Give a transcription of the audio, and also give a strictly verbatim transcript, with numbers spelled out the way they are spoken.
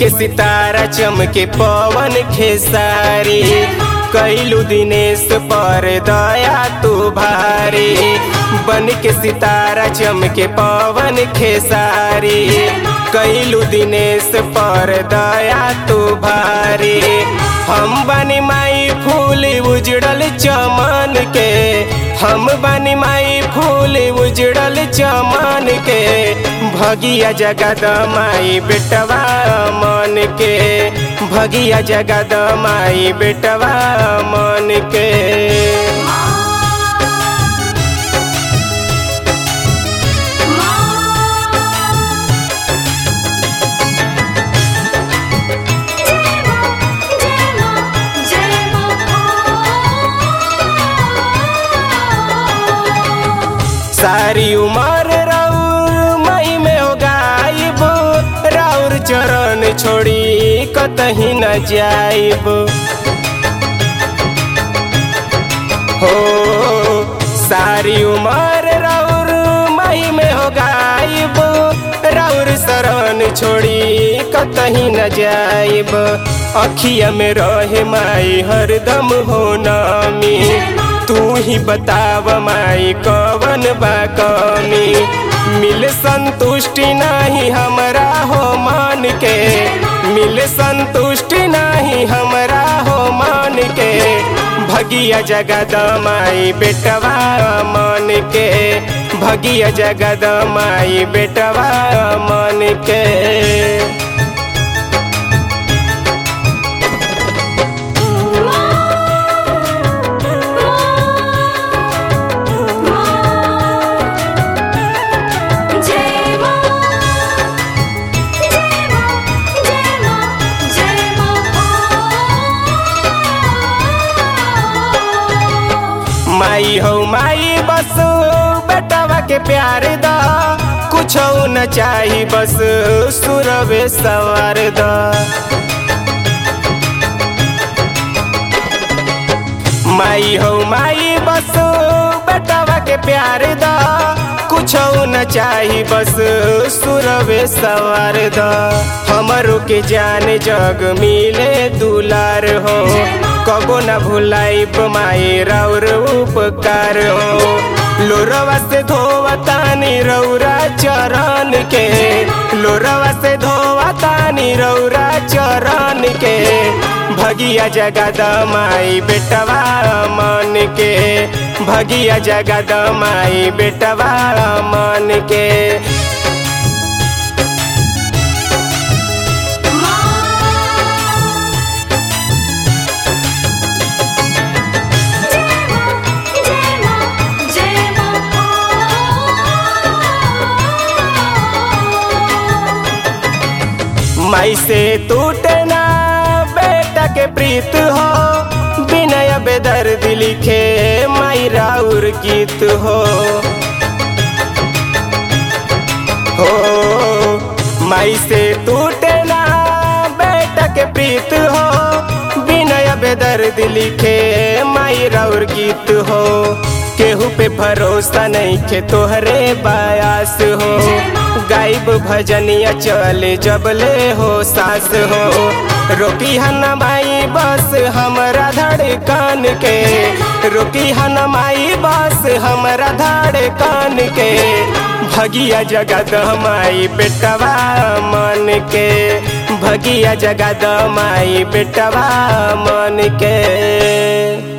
के सितारा चमके पवन खेसारी, कैलू दिनेश पर दया तू भारी। बन के सितारा चमके पवन खेसारी, कैलू दिनेश पर दया तू भारी। हम बनी माई फूल उजड़ल चमन के, हम बनी माई फूल उजड़ल चमन के। भगिया जगद माई बेटवा मन के, भगिया जगद माई बेटवा मन के। सारी उमर राउर मई में हो गायब, राउर चरण छोड़ी कतही न जाइब हो। सारी उमर राउर मई में हो गायब, राउर शरण छोड़ी कतही न जाइब। अखिया में रहे माई हरदम हो नामी, तू ही बताव माई कवन बा कमी। मिल संतुष्टि नहीं हमरा हो मान के, मिल संतुष्टि नहीं हमरा हो मान के। भगिया जगद माई बेटवा मन के, भगिया जगद माई बेटवा मन के। माई हो माई बस बेटवा के प्यार दा, कुछ न चाही बस सुरवे सवार दा। माई हो माई बस बेटवा के प्यार दा, कुछ न चाही बस सुरवे सवार दा। हमरो के जान जग मिले दुलार हो, कबो न भुलाइब माई राउर उपकार हो। लोरवा से धोवा तानी रौरा चरण के, लोरवा से धोवा तानी रौरा चरण के। भगिया जगद माई बेटवा मन के, भगिया जगद माई बेटवा मन के। माई से टूटे ना बेटा के प्रीत हो, बिनय बेदर्द लिखे माई राउर गीत हो। हो माई से टूटे ना बेटा के प्रीत हो, बिनय बेदर्द लिखे माई राउर गीत हो। केहू पे भरोसा नहीं खे तोहरे बायास हो, गायब भजनिया चले जबले हो सास हो। रोकी हन माई बस हमरा धड़कन के, रोकी हन माई बस हमरा धड़कन के। भगिया जगद माई बेटवा मन के, भगिया जगद माई बेटवा मन के।